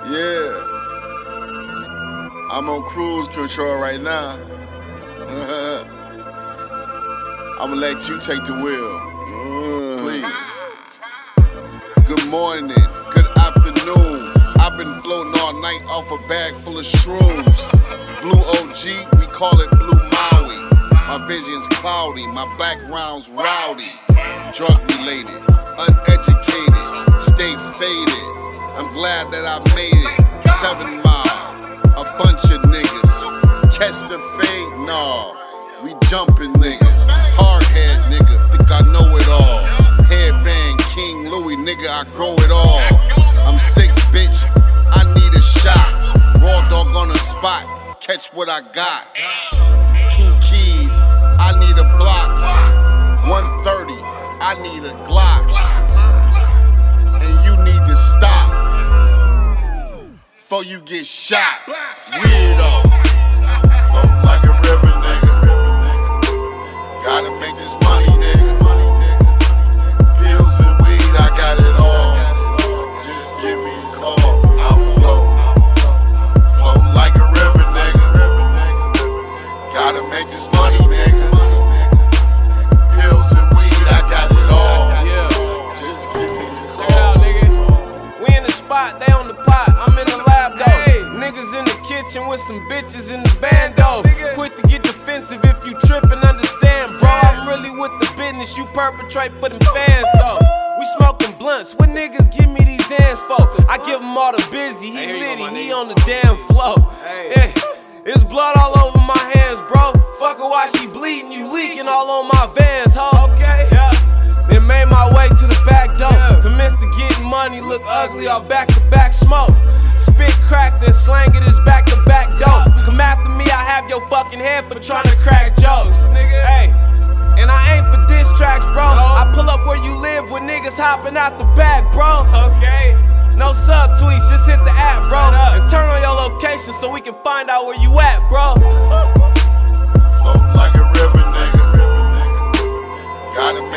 Yeah. I'm on cruise control right now. I'ma let you take the wheel. Please. Good morning, good afternoon. I've been floating all night off a bag full of shrooms. Blue OG, we call it Blue Maui. My vision's cloudy, my background's rowdy. Drug related, uneducated, stay faded. I'm glad that I made it. 7 Mile, a bunch of niggas. Catch the fade? Nah, we jumping niggas. Hardhead nigga, think I know it all. Headband King Louis, nigga, I grow it all. I'm sick, bitch, I need a shot. Raw dog on the spot, catch what I got. 2 keys, I need a block. 130, I need a Glock. And you need to stop before you get shot. Weirdo. Float like a river, nigga. Gotta make this money, nigga. Pills and weed, I got it all. Just give me a call, I'm floating like a river, nigga. Gotta make this money, nigga. Pills and weed, I got it all. Just give me a call. Check it out, nigga. We in the spot, they on the pot. I'm in the lab though. Niggas in the kitchen with some bitches in the bando. Quick to get defensive if you trippin', understand, bro. I'm really with the business, you perpetrate for them fans though. We smoking blunts, what niggas give me these hands for? I give him all the busy, he litty, he on the damn flow. Yeah, it's blood all over my hands, bro. Fuck her while she bleeding, you leaking all on my Vans, ho. Okay, yeah. Then made my way to the back door. Commenced to getting money, look ugly, all back to back smoke. Spit crack, then slang it is back to back dope. Come after me, I have your fucking head for trying to crack jokes. Hey, and I ain't for diss tracks, bro. I pull up where you live with niggas hopping out the back, bro. Okay. No sub tweets, just hit the app, bro. And turn on your location so we can find out where you at, bro. Floating like a river, nigga. Gotta